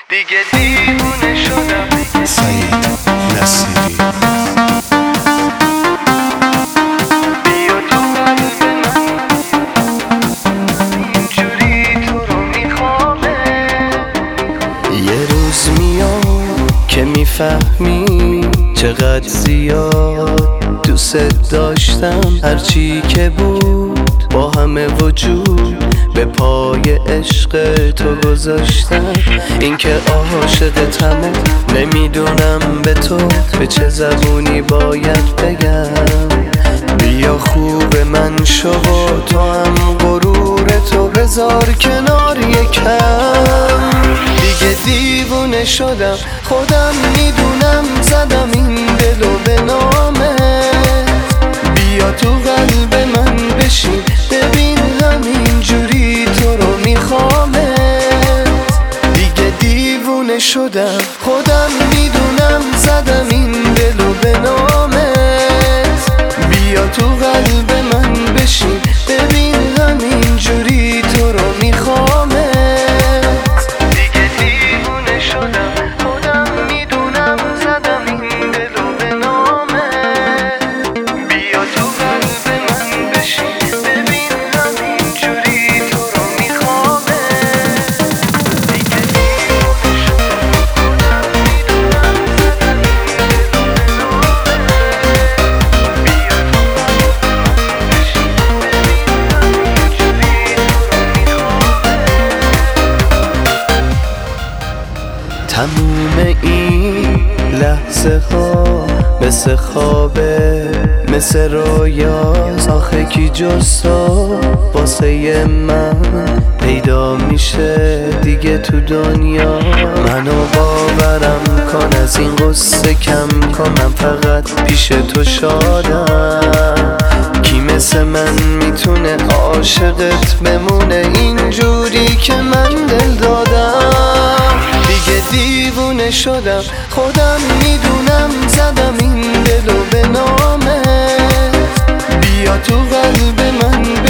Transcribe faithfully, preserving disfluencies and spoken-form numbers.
دیگه دیوونه شدم. سعید نصیری. بیا تو قلب من، اینجوری تو رو میخوامه. یه روز میاد که میفهمی چقدر زیاد دوست داشتم. هرچی که بود با همه وجود به پای عشق تو گذاشتم. این که عاشقتم نمیدونم به تو به چه زبونی باید بگم. بیا خوب من شو و تو هم غرور تو بذار کنار یکم. دیگه دیوونه شدم، خودم میدونم زدم این دلو به نامه. بیا تو قلب من بشین ببین همینجوری تو رو میخوامه. دیگه دیوونه شدم، خودم میدونم زدم این دلو به نامه. بیا تو قلب من بشین ببین همینجوری تو رو میخوامه. دیگه دیوونه شدم، خودم میدونم زدم این دلو به نامه. بیا تو قلب من بشین ببین همینجوری تو رو میخوامه. دیگه دیوونه شدم، خودم میدونم زدم این دلو به نامه. بیا تو قلب من بشین ببین همینجوری تو رو میخوامه. تموم این لحظه ها مثل خوابه، مثل رویاست. آخه کی جز تو واسه من پیدا میشه دیگه تو دنیا. منو باورم کن از این قصه کم کن، من فقط پیش تو شادم. کی مثل من میتونه عاشقت بمونه اینجوری که من دل دادم. دیگه دیوونه شدم، خودم میدونم زدم این دلو به نامه. بیا تو قلب من